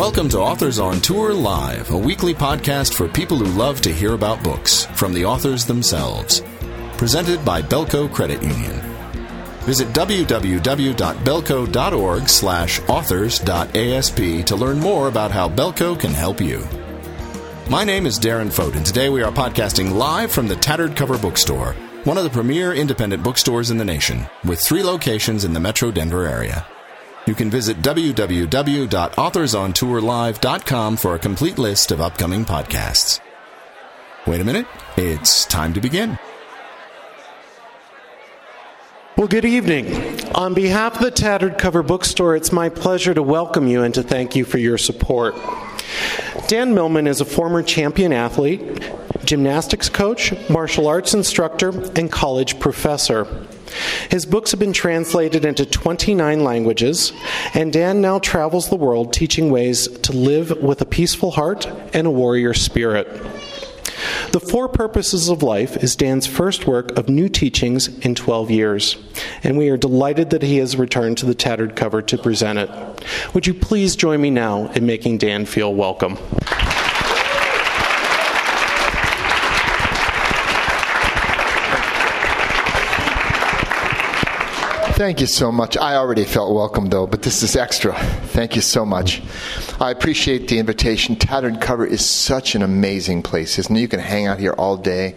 Welcome to Authors on Tour Live, a weekly podcast for people who love to hear about books from the authors themselves. Presented by Belco Credit Union. Visit www.belco.org/authors.asp to learn more about how Belco can help you. My name is Darren Fote, and today we are podcasting live from the Tattered Cover Bookstore, one of the premier independent bookstores in the nation, with 3 locations in the Metro Denver area. You can visit www.authorsontourlive.com for a complete list of upcoming podcasts. Wait a minute, it's time to begin. Well, good evening. On behalf of the Tattered Cover Bookstore, it's my pleasure to welcome you and to thank you for your support. Dan Millman is a former champion athlete, gymnastics coach, martial arts instructor, and college professor. His books have been translated into 29 languages, and Dan now travels the world teaching ways to live with a peaceful heart and a warrior spirit. The Four Purposes of Life is Dan's first work of new teachings in 12 years, and we are delighted that he has returned to the Tattered Cover to present it. Would you please join me now in making Dan feel welcome? Thank you so much. I already felt welcome, though, but this is extra. Thank you so much. I appreciate the invitation. Tattered Cover is such an amazing place, isn't it? You can hang out here all day.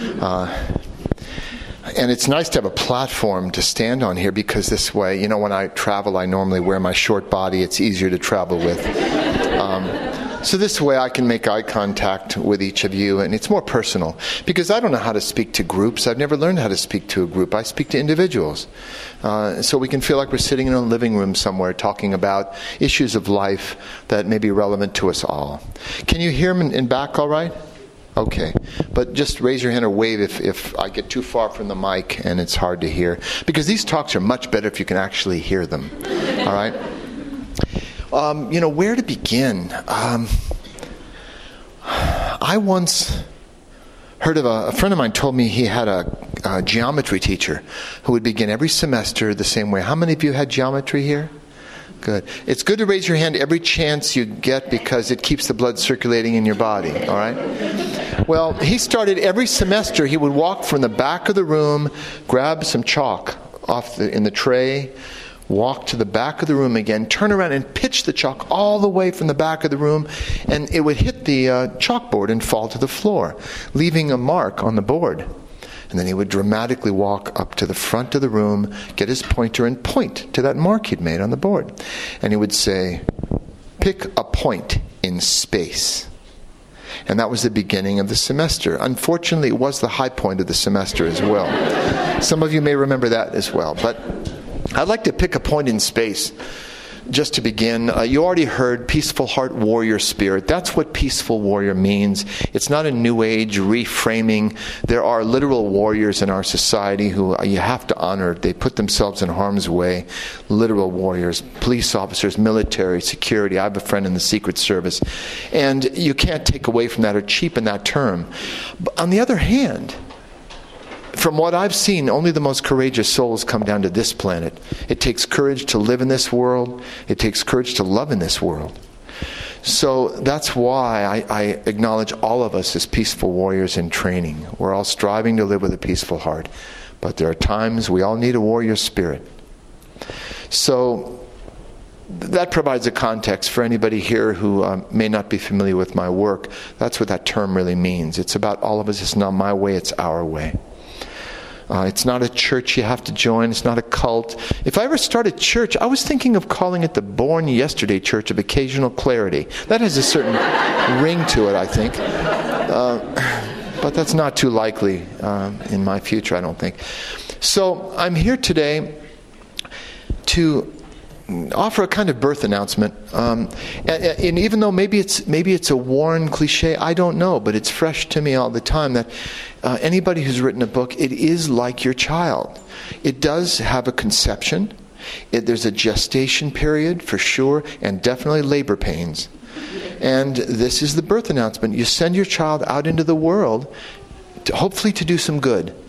And it's nice to have a platform to stand on here because this way, you know, when I travel, I normally wear my short body. It's easier to travel with. So this way I can make eye contact with each of you, and it's more personal. Because I don't know how to speak to groups. I've never learned how to speak to a group. I speak to individuals. So we can feel like we're sitting in a living room somewhere talking about issues of life that may be relevant to us all. Can you hear me in back all right? Okay. But just raise your hand or wave if I get too far from the mic and it's hard to hear. Because these talks are much better if you can actually hear them. All right? Where to begin? I once heard of a friend of mine told me he had a geometry teacher who would begin every semester the same way. How many of you had geometry here? Good. It's good to raise your hand every chance you get because it keeps the blood circulating in your body, all right? Well, he started every semester, he would walk from the back of the room, grab some chalk in the tray, walk to the back of the room again, turn around and pitch the chalk all the way from the back of the room, and it would hit the chalkboard and fall to the floor, leaving a mark on the board. And then he would dramatically walk up to the front of the room, get his pointer and point to that mark he'd made on the board. And he would say, "Pick a point in space." And that was the beginning of the semester. Unfortunately, it was the high point of the semester as well. Some of you may remember that as well. But I'd like to pick a point in space just to begin. You already heard peaceful heart, warrior spirit. That's what peaceful warrior means. It's not a new age reframing. There are literal warriors in our society who you have to honor. They put themselves in harm's way. Literal warriors, police officers, military, security. I have a friend in the Secret Service. And you can't take away from that or cheapen that term. But on the other hand, from what I've seen, only the most courageous souls come down to this planet. It takes courage to live in this world. It takes courage to love in this world. So that's why I acknowledge all of us as peaceful warriors in training. We're all striving to live with a peaceful heart. But there are times we all need a warrior spirit. So that provides a context for anybody here who may not be familiar with my work. That's what that term really means. It's about all of us. It's not my way, it's our way. It's not a church you have to join. It's not a cult. If I ever start a church, I was thinking of calling it the Born Yesterday Church of Occasional Clarity. That has a certain ring to it, I think. But that's not too likely in my future, I don't think. So I'm here today to offer a kind of birth announcement. And even though maybe it's a worn cliche, I don't know, but it's fresh to me all the time that anybody who's written a book, it is like your child. It does have a conception. There's a gestation period for sure, and definitely labor pains. And this is the birth announcement. You send your child out into the world, hopefully to do some good.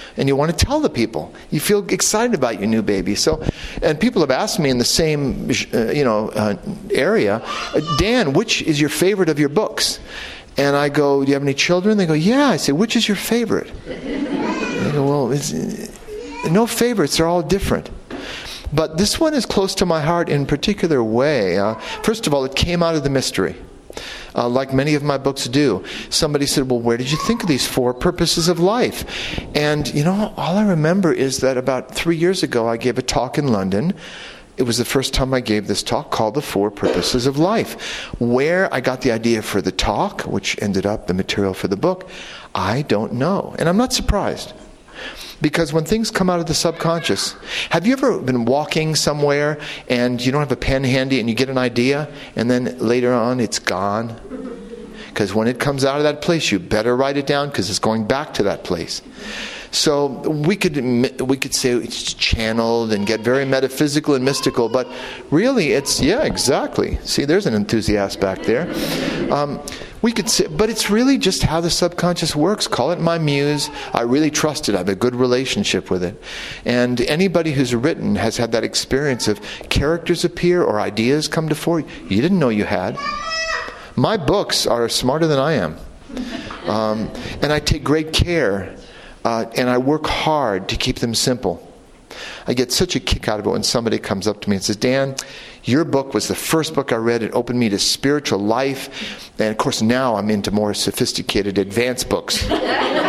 And you want to tell the people. You feel excited about your new baby. So, and people have asked me in the same area, Dan, which is your favorite of your books? And I go, do you have any children? They go, yeah. I say, which is your favorite? They go, well, no favorites. They're all different. But this one is close to my heart in a particular way. First of all, it came out of the mystery. Like many of my books do. Somebody said, well, where did you think of these 4 purposes of life? And, all I remember is that about 3 years ago, I gave a talk in London. It was the first time I gave this talk called The 4 Purposes of Life. Where I got the idea for the talk, which ended up the material for the book, I don't know. And I'm not surprised. Because when things come out of the subconscious, have you ever been walking somewhere and you don't have a pen handy and you get an idea and then later on it's gone? Because when it comes out of that place, you better write it down because it's going back to that place. So we could say it's channeled and get very metaphysical and mystical, but really it's, yeah, exactly. See, there's an enthusiast back there. We could say, but it's really just how the subconscious works. Call it my muse. I really trust it. I have a good relationship with it. And anybody who's written has had that experience of characters appear or ideas come to fore you didn't know you had. My books are smarter than I am. And I take great care. And I work hard to keep them simple. I get such a kick out of it when somebody comes up to me and says, Dan, your book was the first book I read. It opened me to spiritual life. And of course now I'm into more sophisticated, advanced books. And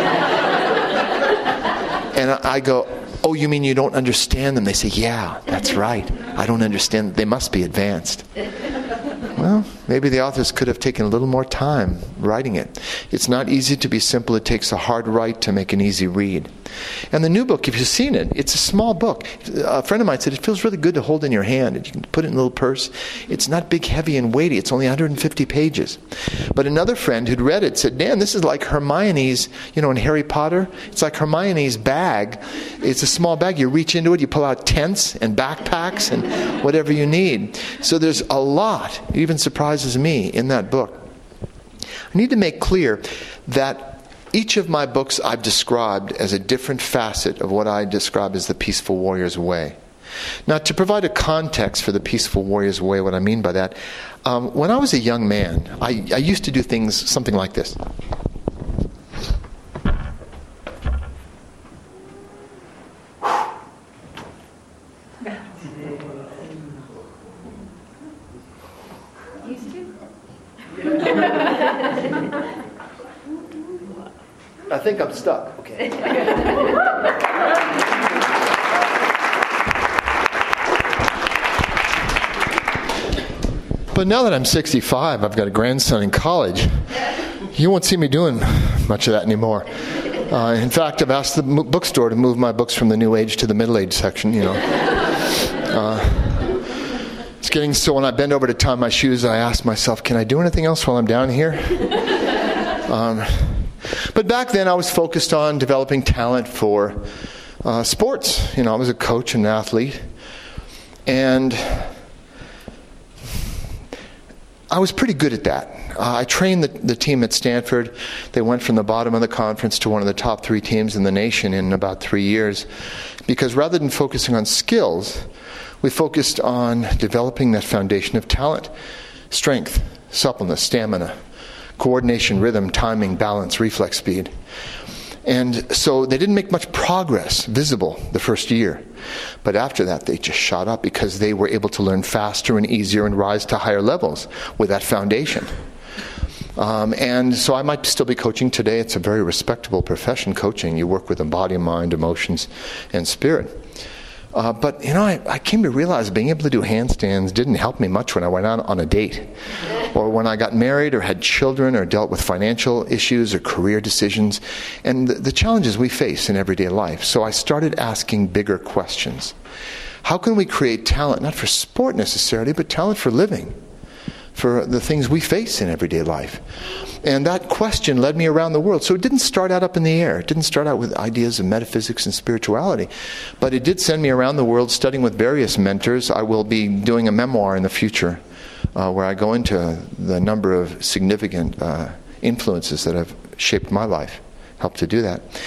I go, oh, you mean you don't understand them? They say, yeah, that's right. I don't understand them. They must be advanced. Well, maybe the authors could have taken a little more time writing it. It's not easy to be simple. It takes a hard write to make an easy read. And the new book, if you've seen it, it's a small book. A friend of mine said it feels really good to hold in your hand. You can put it in a little purse. It's not big, heavy, and weighty. It's only 150 pages. But another friend who'd read it said, Dan, this is like Hermione's, in Harry Potter. It's like Hermione's bag. It's a small bag. You reach into it, you pull out tents and backpacks and whatever you need. So there's a lot. It even surprises me in that book. I need to make clear that each of my books I've described as a different facet of what I describe as the Peaceful Warrior's Way. Now, to provide a context for the Peaceful Warrior's Way, what I mean by that, when I was a young man, I used to do things something like this. I think I'm stuck. Okay. But now that I'm 65, I've got a grandson in college. You won't see me doing much of that anymore. In fact, I've asked the bookstore to move my books from the New Age to the Middle Age section, It's getting so when I bend over to tie my shoes, I ask myself, can I do anything else while I'm down here? But back then I was focused on developing talent for sports. I was a coach and an athlete. And I was pretty good at that. I trained the team at Stanford. They went from the bottom of the conference to one of the top 3 teams in the nation in about 3 years. Because rather than focusing on skills, we focused on developing that foundation of talent. Strength, suppleness, stamina, coordination, rhythm, timing, balance, reflex speed. And so they didn't make much progress visible the first year. But after that, they just shot up because they were able to learn faster and easier and rise to higher levels with that foundation. And so I might still be coaching today. It's a very respectable profession, coaching. You work with the body, mind, emotions, and spirit. But, I came to realize being able to do handstands didn't help me much when I went out on a date. Or when I got married or had children or dealt with financial issues or career decisions. And the challenges we face in everyday life. So I started asking bigger questions. How can we create talent, not for sport necessarily, but talent for living? For the things we face in everyday life. And that question led me around the world. So it didn't start out up in the air. It didn't start out with ideas of metaphysics and spirituality. But it did send me around the world studying with various mentors. I will be doing a memoir in the future where I go into the number of significant influences that have shaped my life. Helped to do that.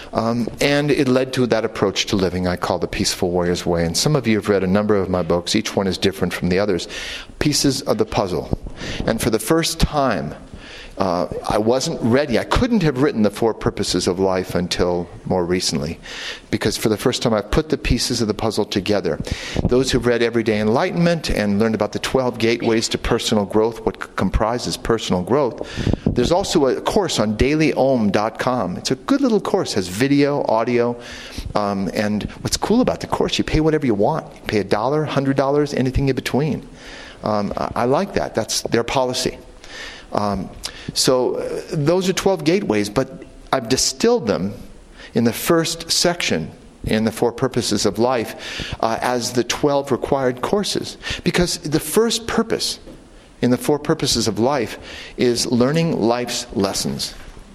And it led to that approach to living I call the Peaceful Warrior's Way. And some of you have read a number of my books. Each one is different from the others. Pieces of the puzzle. And for the first time, I wasn't ready. I couldn't have written the 4 purposes of life until more recently, because for the first time I've put the pieces of the puzzle together. Those who've read Everyday Enlightenment and learned about the 12 gateways to personal growth, what comprises personal growth, there's also a course on dailyom.com. It's a good little course, has video, audio, and what's cool about the course, you pay whatever you want. You pay $1, $100, anything in between. I like that. That's their policy. So those are 12 gateways, but I've distilled them in the first section in the 4 purposes of life as the 12 required courses. Because the first purpose in the 4 purposes of life is learning life's lessons.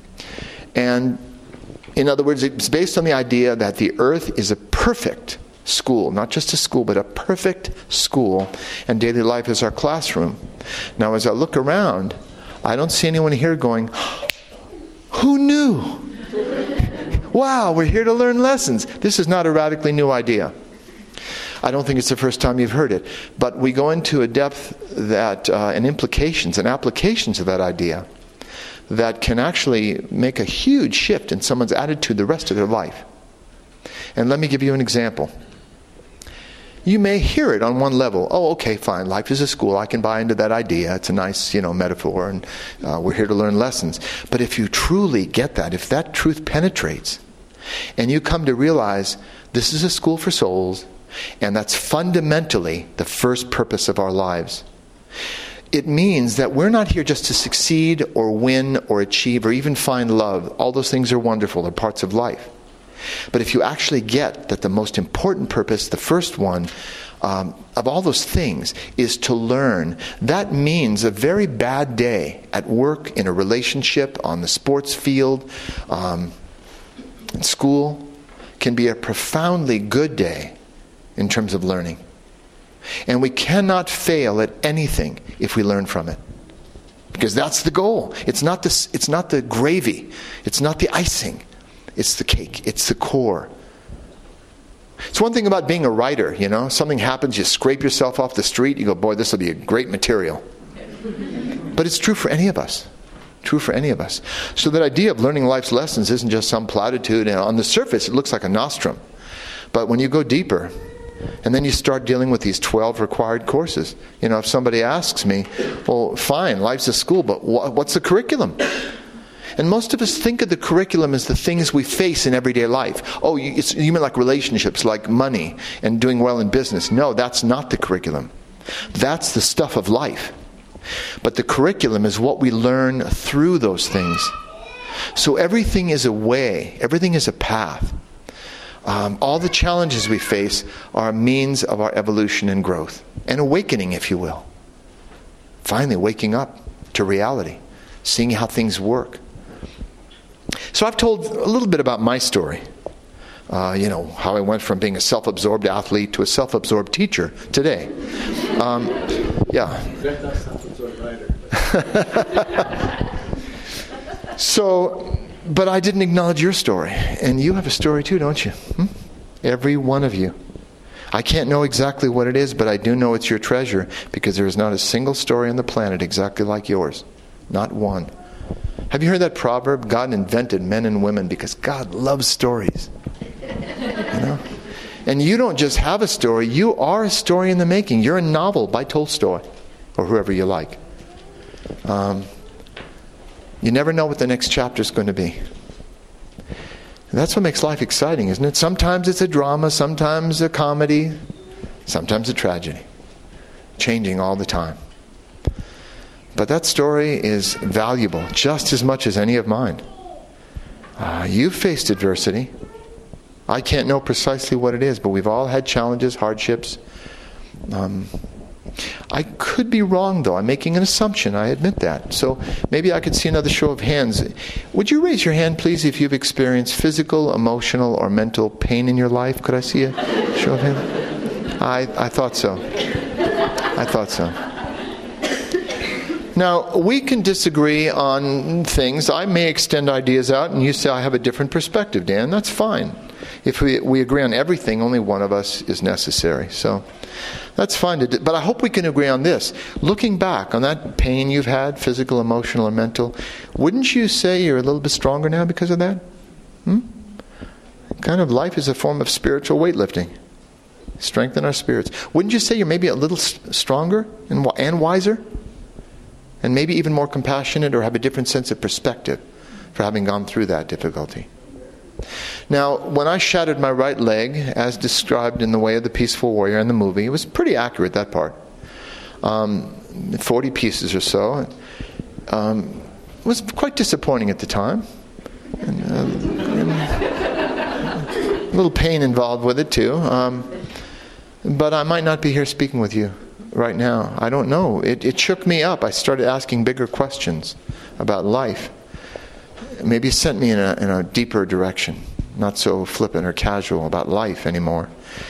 And in other words, it's based on the idea that the earth is a perfect school, not just a school, but a perfect school, and daily life is our classroom. Now, as I look around, I don't see anyone here going, who knew? Wow, we're here to learn lessons. This is not a radically new idea. I don't think it's the first time you've heard it. But we go into a depth that and implications and applications of that idea that can actually make a huge shift in someone's attitude the rest of their life. And let me give you an example. You may hear it on one level. Oh, okay, fine. Life is a school. I can buy into that idea. It's a nice, metaphor, and we're here to learn lessons. But if you truly get that, if that truth penetrates, and you come to realize this is a school for souls, and that's fundamentally the first purpose of our lives, it means that we're not here just to succeed or win or achieve or even find love. All those things are wonderful. They're parts of life. But if you actually get that the most important purpose, the first one, of all those things, is to learn, that means a very bad day at work, in a relationship, on the sports field, in school, can be a profoundly good day in terms of learning. And we cannot fail at anything if we learn from it. Because that's the goal. It's not the gravy. It's not the icing. It's the cake. It's the core. It's one thing about being a writer, Something happens, you scrape yourself off the street, you go, boy, this will be a great material. But it's true for any of us. True for any of us. So that idea of learning life's lessons isn't just some platitude. And on the surface, it looks like a nostrum. But when you go deeper, and then you start dealing with these 12 required courses. If somebody asks me, well, fine, life's a school, but what's the curriculum? And most of us think of the curriculum as the things we face in everyday life. Oh, you mean like relationships, like money, and doing well in business. No, that's not the curriculum. That's the stuff of life. But the curriculum is what we learn through those things. So everything is a way. Everything is a path. All the challenges we face are a means of our evolution and growth. An awakening, if you will. Finally waking up to reality. Seeing how things work. So I've told a little bit about my story. How I went from being a self-absorbed athlete to a self-absorbed teacher today. So, but I didn't acknowledge your story. And you have a story too, don't you? Every one of you. I can't know exactly what it is, but I do know it's your treasure, because there is not a single story on the planet exactly like yours. Not one. Have you heard that proverb? God invented men and women because God loves stories. And you don't just have a story, you are a story in the making. You're a novel by Tolstoy, or whoever you like. You never know what the next chapter is going to be. And that's what makes life exciting, isn't it? Sometimes it's a drama, sometimes a comedy, sometimes a tragedy. Changing all the time. But that story is valuable just as much as any of mine. You've faced adversity. I can't know precisely what it is, but we've all had challenges, hardships. I could be wrong, though. I'm making an assumption. I admit that. So maybe I could see another show of hands. Would you raise your hand, please, if you've experienced physical, emotional, or mental pain in your life? Could I see a show of hands? I thought so. I thought so. Now, we can disagree on things. I may extend ideas out, and you say, I have a different perspective, Dan. That's fine. If we agree on everything, only one of us is necessary. So that's fine. But I hope we can agree on this. Looking back on that pain you've had, physical, emotional, or mental, wouldn't you say you're a little bit stronger now because of that? Kind of life is a form of spiritual weightlifting. Strengthen our spirits. Wouldn't you say you're maybe a little stronger and wiser? And maybe even more compassionate, or have a different sense of perspective for having gone through that difficulty. Now, when I shattered my right leg, as described in The Way of the Peaceful Warrior in the movie, it was pretty accurate, that part. 40 pieces or so. It was quite disappointing at the time. And a little pain involved with it, too. But I might not be here speaking with you right now. I don't know. It shook me up. I started asking bigger questions about life. Maybe it sent me in a deeper direction, not so flippant or casual about life anymore.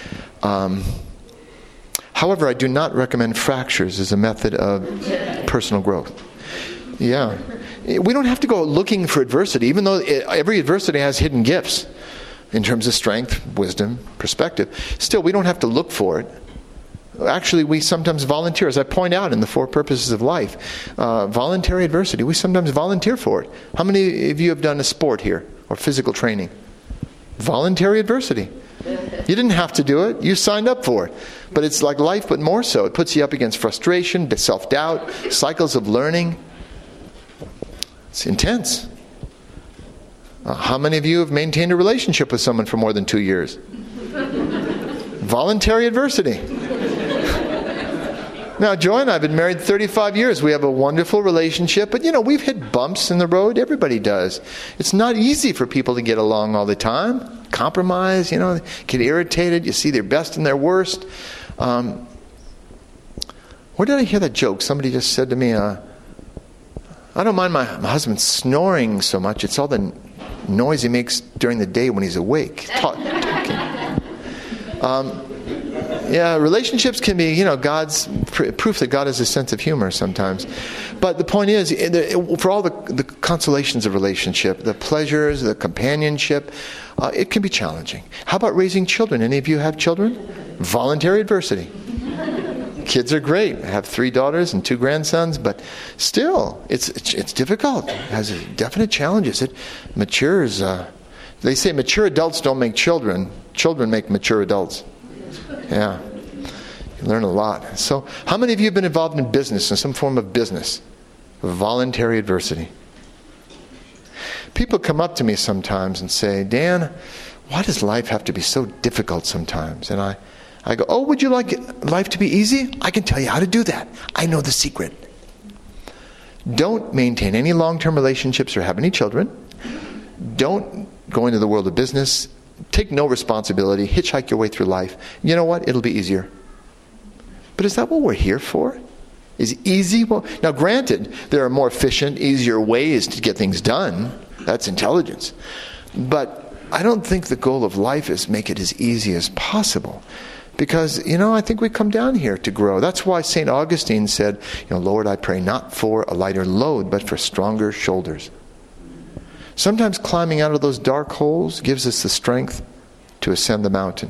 However, I do not recommend fractures as a method of personal growth. Yeah. We don't have to go looking for adversity, even though every adversity has hidden gifts in terms of strength, wisdom, perspective. Still, we don't have to look for it. Actually, we sometimes volunteer, as I point out in the 4 Purposes of Life. Voluntary adversity, we sometimes volunteer for it. How many of you have done a sport here, or physical training? Voluntary adversity. You didn't have to do it, you signed up for it. But it's like life, but more so. It puts you up against frustration, self-doubt, cycles of learning. It's intense. How many of you have maintained a relationship with someone for more than 2 years? Voluntary adversity. Now, Joy and I have been married 35 years. We have a wonderful relationship. But, we've hit bumps in the road. Everybody does. It's not easy for people to get along all the time. Compromise, get irritated. You see their best and their worst. Where did I hear that joke? Somebody just said to me, I don't mind my husband snoring so much. It's all the noise he makes during the day when he's awake. Talking. Yeah, relationships can be, God's proof that God has a sense of humor sometimes. But the point is, for all the consolations of relationship, the pleasures, the companionship, it can be challenging. How about raising children? Any of you have children? Voluntary adversity. Kids are great. I have 3 daughters and 2 grandsons, but still, it's difficult. It has definite challenges. It matures. They say mature adults don't make children. Children make mature adults. Yeah. You learn a lot. So, how many of you have been involved in business, in some form of business? Voluntary adversity. People come up to me sometimes and say, Dan, why does life have to be so difficult sometimes? And I go, would you like life to be easy? I can tell you how to do that. I know the secret. Don't maintain any long-term relationships or have any children. Don't go into the world of business. Take no responsibility. Hitchhike your way through life. You know what? It'll be easier. But is that what we're here for? Is easy? Well, now granted, there are more efficient, easier ways to get things done. That's intelligence. But I don't think the goal of life is make it as easy as possible. Because, I think we come down here to grow. That's why St. Augustine said, Lord, I pray not for a lighter load, but for stronger shoulders. Sometimes climbing out of those dark holes gives us the strength to ascend the mountain.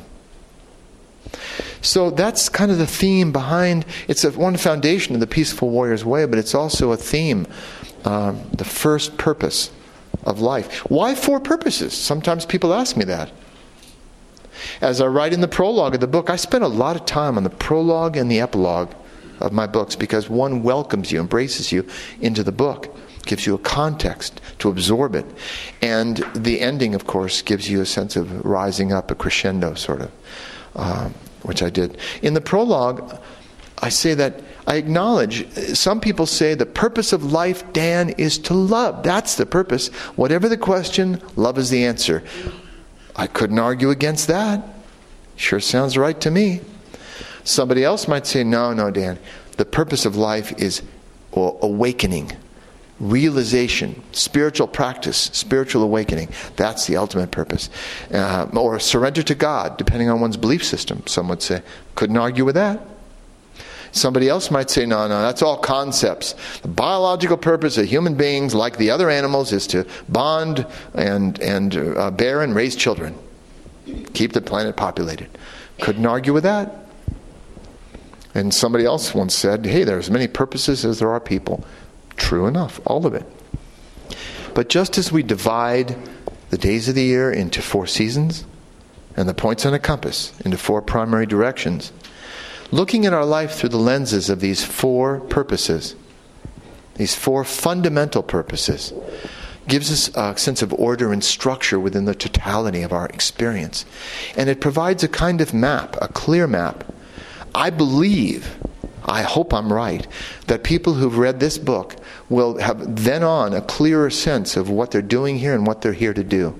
So that's kind of the theme behind, it's one foundation of the Peaceful Warrior's Way, but it's also a theme, the first purpose of life. Why 4 purposes? Sometimes people ask me that. As I write in the prologue of the book, I spend a lot of time on the prologue and the epilogue of my books because one welcomes you, embraces you into the book. Gives you a context to absorb it. And the ending, of course, gives you a sense of rising up, a crescendo sort of, which I did. In the prologue, I say that I acknowledge, some people say the purpose of life, Dan, is to love. That's the purpose. Whatever the question, love is the answer. I couldn't argue against that. Sure sounds right to me. Somebody else might say, no, Dan. The purpose of life is awakening. Realization, spiritual practice, spiritual awakening. That's the ultimate purpose. Or surrender to God, depending on one's belief system, some would say. Couldn't argue with that. Somebody else might say, no, that's all concepts. The biological purpose of human beings, like the other animals, is to bond and bear and raise children. Keep the planet populated. Couldn't argue with that. And somebody else once said, hey, there's as many purposes as there are people. True enough, all of it. But just as we divide the days of the year into 4 seasons, and the points on a compass into 4 primary directions, looking at our life through the lenses of these 4 purposes, these 4 fundamental purposes, gives us a sense of order and structure within the totality of our experience. And it provides a kind of map, a clear map. I believe, I hope I'm right, that people who've read this book will have then on a clearer sense of what they're doing here and what they're here to do.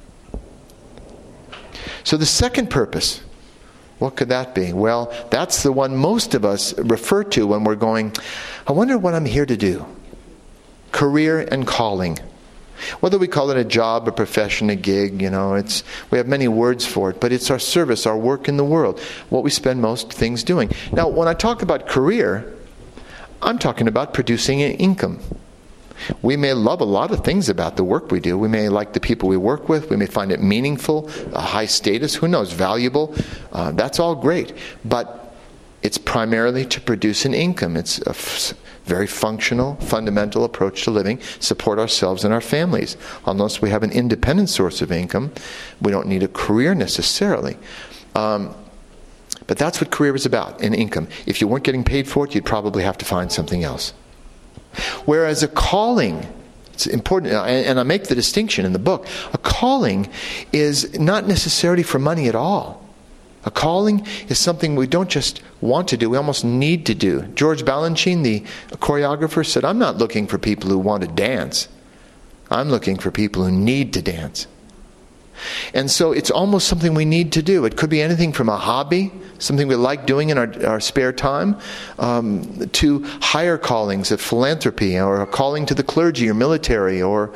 So the second purpose, what could that be? Well, that's the one most of us refer to when we're going, I wonder what I'm here to do. Career and calling. Whether we call it a job, a profession, a gig, we have many words for it, but it's our service, our work in the world, what we spend most things doing. Now, when I talk about career, I'm talking about producing an income. We may love a lot of things about the work we do. We may like the people we work with. We may find it meaningful, a high status, who knows, valuable. That's all great. But it's primarily to produce an income. It's a very functional, fundamental approach to living, support ourselves and our families. Unless we have an independent source of income, we don't need a career necessarily. But that's what career is about, an income. If you weren't getting paid for it, you'd probably have to find something else. Whereas a calling, it's important, and I make the distinction in the book, a calling is not necessarily for money at all. A calling is something we don't just want to do, we almost need to do. George Balanchine, the choreographer, said, I'm not looking for people who want to dance. I'm looking for people who need to dance. And so it's almost something we need to do. It could be anything from a hobby, something we like doing in our spare time, to higher callings of philanthropy, or a calling to the clergy or military, or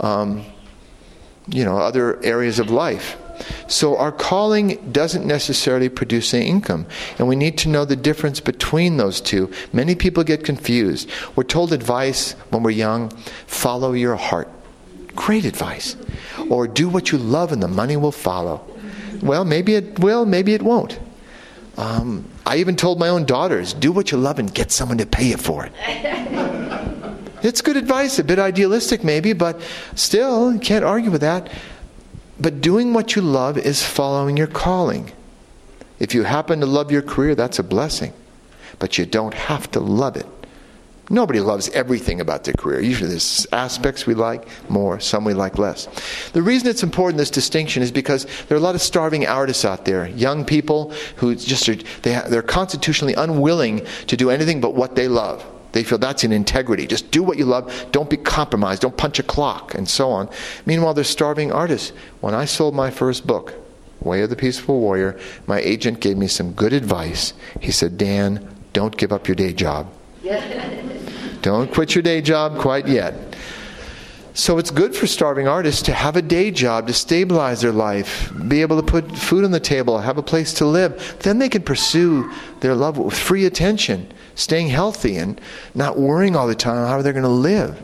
other areas of life. So our calling doesn't necessarily produce an income, and we need to know the difference between those two. Many people get confused. We're told advice when we're young, follow your heart. Great advice. Or do what you love and the money will follow. Well, maybe it will, maybe it won't. I even told my own daughters, do what you love and get someone to pay you for it. It's good advice, a bit idealistic maybe, but still, you can't argue with that. But doing what you love is following your calling. If you happen to love your career, that's a blessing. But you don't have to love it. Nobody loves everything about their career. Usually there's aspects we like more, some we like less. The reason it's important, this distinction, is because there are a lot of starving artists out there. Young people who just they're constitutionally unwilling to do anything but what they love. They feel that's an integrity. Just do what you love. Don't be compromised. Don't punch a clock, and so on. Meanwhile, there's starving artists. When I sold my first book, Way of the Peaceful Warrior, my agent gave me some good advice. He said, Dan, don't give up your day job. Don't quit your day job quite yet. So it's good for starving artists to have a day job, to stabilize their life, be able to put food on the table, have a place to live. Then they can pursue their love with free attention, staying healthy and not worrying all the time how they're going to live.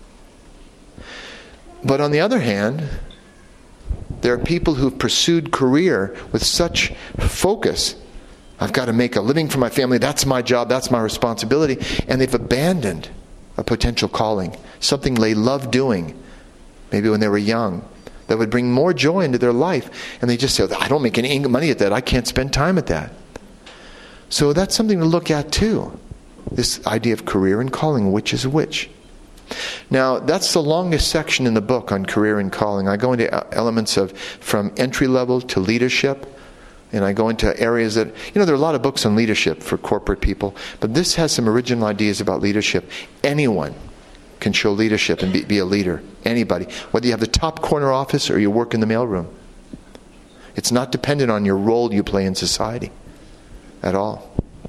But on the other hand, there are people who've pursued career with such focus. I've got to make a living for my family. That's my job. That's my responsibility. And they've abandoned a potential calling, something they loved doing, maybe when they were young, that would bring more joy into their life. And they just say, I don't make any money at that. I can't spend time at that. So that's something to look at too. This idea of career and calling, which is which. Now, that's the longest section in the book on career and calling. I go into elements of from entry level to leadership. And I go into areas that, there are a lot of books on leadership for corporate people, but this has some original ideas about leadership. Anyone can show leadership and be a leader. Anybody. Whether you have the top corner office or you work in the mailroom. It's not dependent on your role you play in society at all.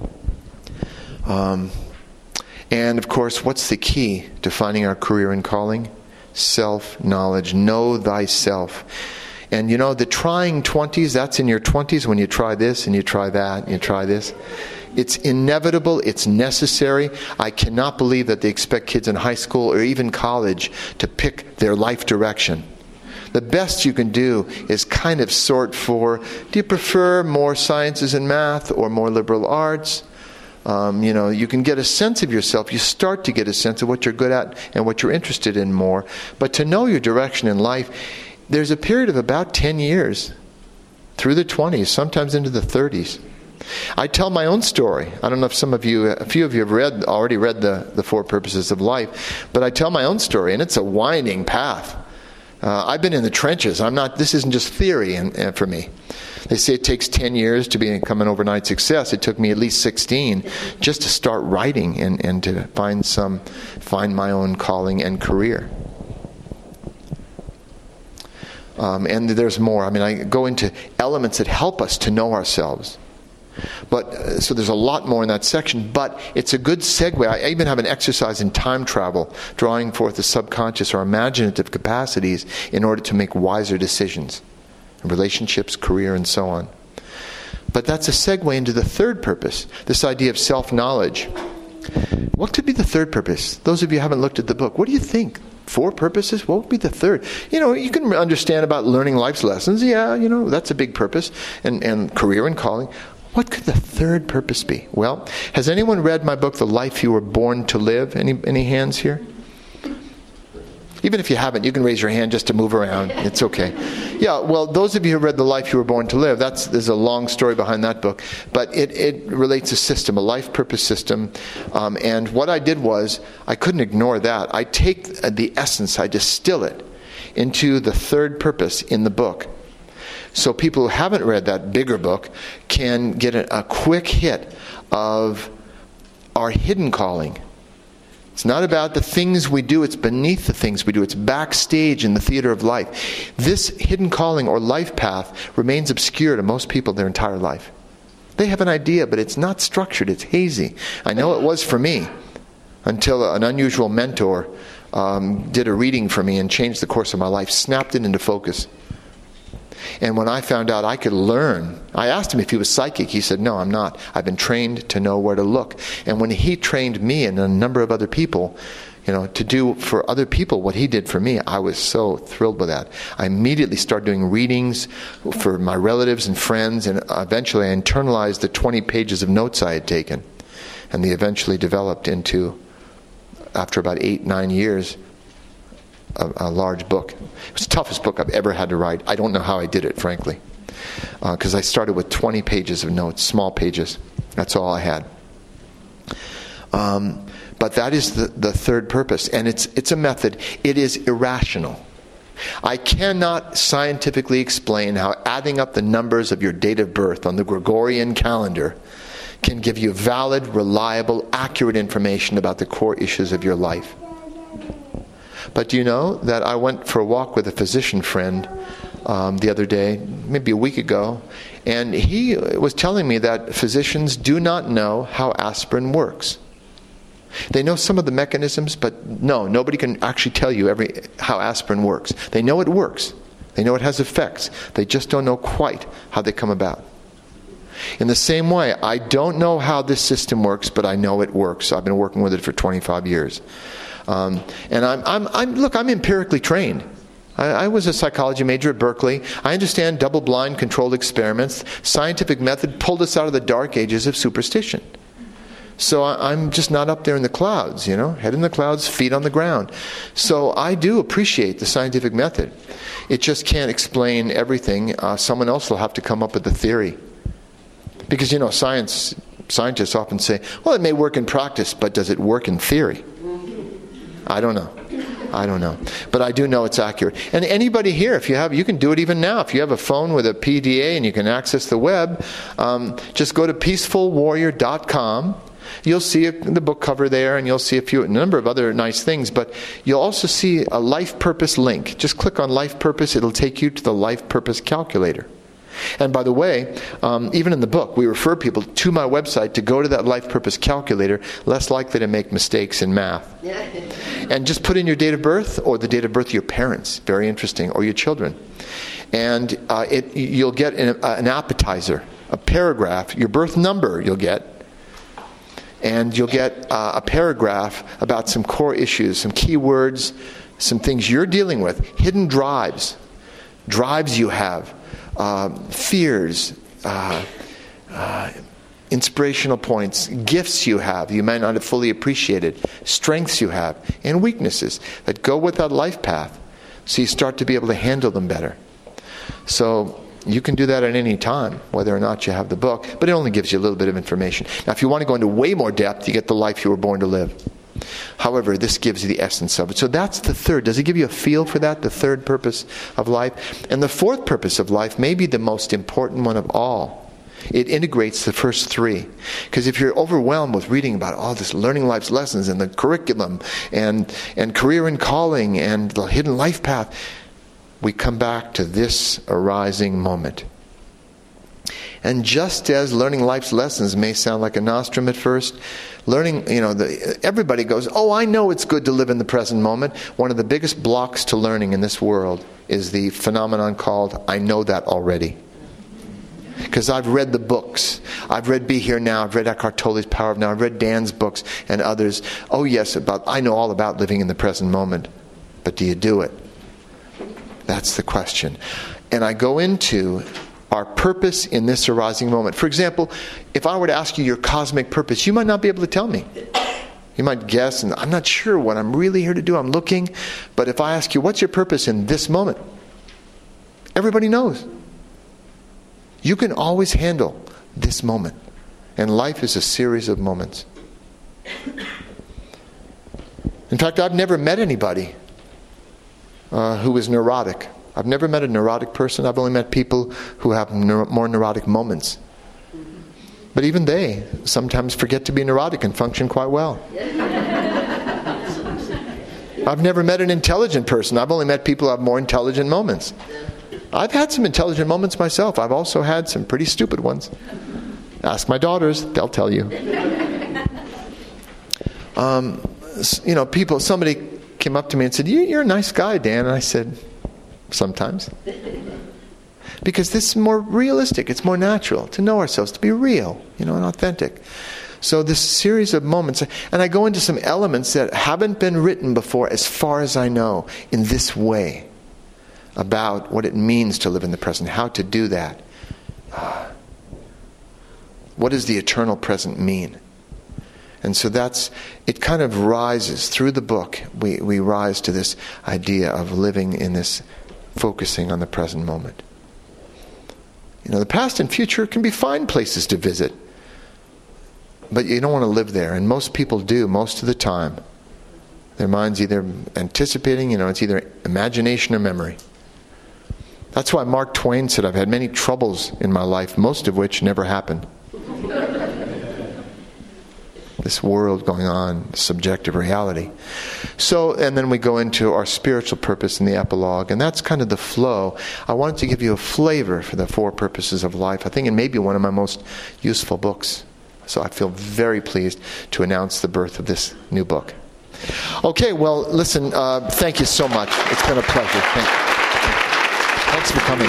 And of course, what's the key to finding our career and calling? Self-knowledge. Know thyself. And you know, the trying 20s, that's in your 20s when you try this and you try that and you try this. It's inevitable. It's necessary. I cannot believe that they expect kids in high school or even college to pick their life direction. The best you can do is kind of sort for, do you prefer more sciences and math or more liberal arts? You can get a sense of yourself. You start to get a sense of what you're good at and what you're interested in more. But to know your direction in life, there's a period of about 10 years through the 20s, sometimes into the 30s. I tell my own story. I don't know if a few of you have already read the Four Purposes of Life, but I tell my own story, and it's a winding path. I've been in the trenches. This isn't just theory for me. They say it takes 10 years to become an overnight success. It took me at least 16 just to start writing and to find my own calling and career. And there's more. I go into elements that help us to know ourselves. But so there's a lot more in that section, but it's a good segue. I even have an exercise in time travel, drawing forth the subconscious or imaginative capacities in order to make wiser decisions, relationships, career, and so on. But that's a segue into the third purpose, this idea of self-knowledge. What could be the third purpose? Those of you who haven't looked at the book, what do you think? 4 purposes? What would be the third? You can understand about learning life's lessons. Yeah, that's a big purpose, and career and calling. What could the third purpose be? Well, has anyone read my book, The Life You Were Born to Live? Any hands here? Even if you haven't, you can raise your hand just to move around. It's okay. Yeah, well, those of you who read The Life You Were Born to Live, there's a long story behind that book. But it relates a system, a life purpose system. And what I did was, I couldn't ignore that. I take the essence, I distill it into the third purpose in the book. So people who haven't read that bigger book can get a quick hit of our hidden calling. It's not about the things we do, it's beneath the things we do. It's backstage in the theater of life. This hidden calling or life path remains obscure to most people their entire life. They have an idea, but it's not structured, it's hazy. I know it was for me until an unusual mentor did a reading for me and changed the course of my life, snapped it into focus. And when I found out I could learn, I asked him if he was psychic. He said, no, I'm not. I've been trained to know where to look. And when he trained me and a number of other people, to do for other people what he did for me, I was so thrilled with that. I immediately started doing readings for my relatives and friends, and eventually I internalized the 20 pages of notes I had taken. And they eventually developed into, after about 8-9 years, a large book. It was the toughest book I've ever had to write. I don't know how I did it, frankly. Because I started with 20 pages of notes, small pages. That's all I had. But that is the third purpose. And it's a method. It is irrational. I cannot scientifically explain how adding up the numbers of your date of birth on the Gregorian calendar can give you valid, reliable, accurate information about the core issues of your life. But do you know that I went for a walk with a physician friend the other day, maybe a week ago, and he was telling me that physicians do not know how aspirin works. They know some of the mechanisms, but nobody can actually tell you how aspirin works. They know it works. They know it has effects. They just don't know quite how they come about. In the same way, I don't know how this system works, but I know it works. I've been working with it for 25 years. And I'm empirically trained. I was a psychology major at Berkeley. I understand double-blind controlled experiments. Scientific method pulled us out of the dark ages of superstition. So I'm just not up there in the clouds, head in the clouds, feet on the ground. So I do appreciate the scientific method. It just can't explain everything. Someone else will have to come up with the theory. Because, scientists often say, well, it may work in practice, but does it work in theory? I don't know. But I do know it's accurate. And anybody here, you can do it even now. If you have a phone with a PDA and you can access the web, just go to peacefulwarrior.com. You'll see the book cover there, and you'll see a number of other nice things. But you'll also see a life purpose link. Just click on life purpose. It'll take you to the life purpose calculator. And by the way, even in the book, we refer people to my website to go to that life purpose calculator, less likely to make mistakes in math. And just put in your date of birth or the date of birth of your parents, very interesting, or your children. and you'll get an appetizer, a paragraph, your birth number you'll get. And you'll get a paragraph about some core issues, some key words, some things you're dealing with, hidden drives you have, fears, inspirational points, gifts you have you might not have fully appreciated, strengths you have, and weaknesses that go with that life path. So you start to be able to handle them better. So you can do that at any time, whether or not you have the book, but it only gives you a little bit of information. Now, if you want to go into way more depth, you get the life you were born to live. However, this gives you the essence of it. So that's the third. Does it give you a feel for that, the third purpose of life? And the fourth purpose of life may be the most important one of all. It integrates the first three. Because if you're overwhelmed with reading about all this learning life's lessons and the curriculum and career and calling and the hidden life path, we come back to this arising moment. And just as learning life's lessons may sound like a nostrum at first, learning, everybody goes, oh, I know it's good to live in the present moment. One of the biggest blocks to learning in this world is the phenomenon called, I know that already. Because I've read the books. I've read Be Here Now. I've read Eckhart Tolle's Power of Now. I've read Dan's books and others. Oh yes, I know all about living in the present moment. But do you do it? That's the question. And I go into our purpose in this arising moment. For example, if I were to ask you your cosmic purpose, you might not be able to tell me. You might guess, and I'm not sure what I'm really here to do. I'm looking. But if I ask you, what's your purpose in this moment? Everybody knows. You can always handle this moment. And life is a series of moments. In fact, I've never met anybody who is neurotic. I've never met a neurotic person. I've only met people who have more neurotic moments. But even they sometimes forget to be neurotic and function quite well. I've never met an intelligent person. I've only met people who have more intelligent moments. I've had some intelligent moments myself. I've also had some pretty stupid ones. Ask my daughters, they'll tell you. Somebody came up to me and said, you're a nice guy, Dan. And I said, sometimes. Because this is more realistic. It's more natural to know ourselves, to be real, and authentic. So this series of moments, and I go into some elements that haven't been written before, as far as I know, in this way, about what it means to live in the present, how to do that. What does the eternal present mean? And so it kind of rises through the book. We rise to this idea of living in this, focusing on the present moment. The past and future can be fine places to visit. But you don't want to live there. And most people do, most of the time. Their mind's either anticipating, it's either imagination or memory. That's why Mark Twain said, I've had many troubles in my life, most of which never happened. This world going on, subjective reality. So, and then we go into our spiritual purpose in the epilogue, and that's kind of the flow. I wanted to give you a flavor for the four purposes of life. I think it may be one of my most useful books. So I feel very pleased to announce the birth of this new book. Okay, well, listen, thank you so much. It's been a pleasure. Thanks for coming.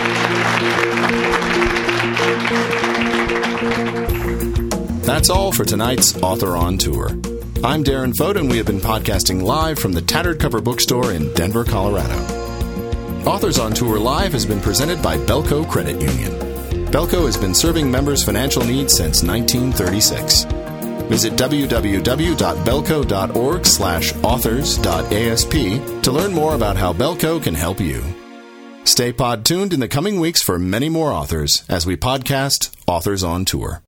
That's all for tonight's Author on Tour. I'm Darren Foden, and we have been podcasting live from the Tattered Cover Bookstore in Denver, Colorado. Authors on Tour Live has been presented by Belco Credit Union. Belco has been serving members' financial needs since 1936. Visit www.belco.org/authors.asp to learn more about how Belco can help you. Stay pod tuned in the coming weeks for many more authors as we podcast Authors on Tour.